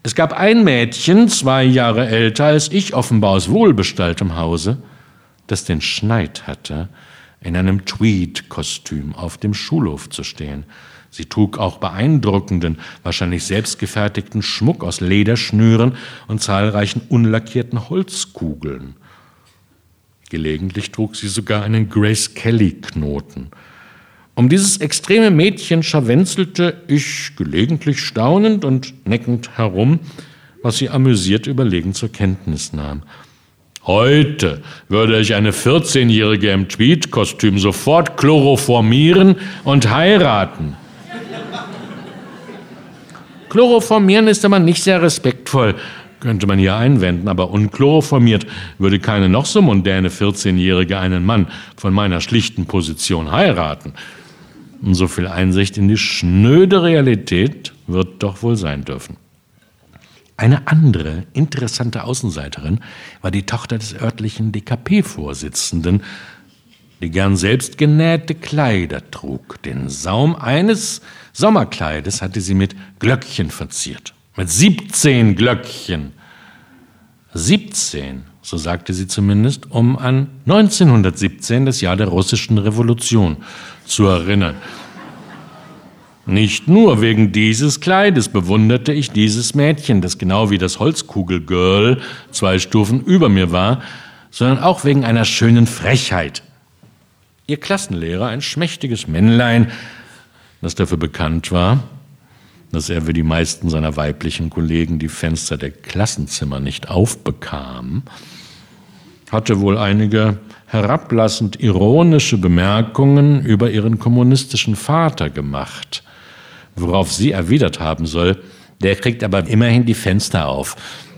Es gab ein Mädchen, 2 Jahre älter als ich, offenbar aus wohlbestalltem Hause, das den Schneid hatte, in einem Tweed-Kostüm auf dem Schulhof zu stehen. Sie trug auch beeindruckenden, wahrscheinlich selbstgefertigten Schmuck aus Lederschnüren und zahlreichen unlackierten Holzkugeln. Gelegentlich trug sie sogar einen Grace-Kelly-Knoten. Um dieses extreme Mädchen scharwenzelte ich gelegentlich staunend und neckend herum, was sie amüsiert überlegen zur Kenntnis nahm. Heute würde ich eine 14-Jährige im Tweed-Kostüm sofort chloroformieren und heiraten. Chloroformieren ist aber nicht sehr respektvoll, könnte man hier einwenden, aber unchloroformiert würde keine noch so mondäne 14-Jährige einen Mann von meiner schlichten Position heiraten. Und so viel Einsicht in die schnöde Realität wird doch wohl sein dürfen. Eine andere interessante Außenseiterin war die Tochter des örtlichen DKP-Vorsitzenden, die gern selbst genähte Kleider trug. Den Saum eines Sommerkleides hatte sie mit Glöckchen verziert. Mit 17 Glöckchen. 17, so sagte sie zumindest, um an 1917, das Jahr der russischen Revolution, zu erinnern. Nicht nur wegen dieses Kleides bewunderte ich dieses Mädchen, das genau wie das Holzkugelgirl 2 Stufen über mir war, sondern auch wegen einer schönen Frechheit. Ihr Klassenlehrer, ein schmächtiges Männlein, das dafür bekannt war, dass er wie die meisten seiner weiblichen Kollegen die Fenster der Klassenzimmer nicht aufbekam, hatte wohl einige herablassend ironische Bemerkungen über ihren kommunistischen Vater gemacht, worauf sie erwidert haben soll, der kriegt aber immerhin die Fenster auf.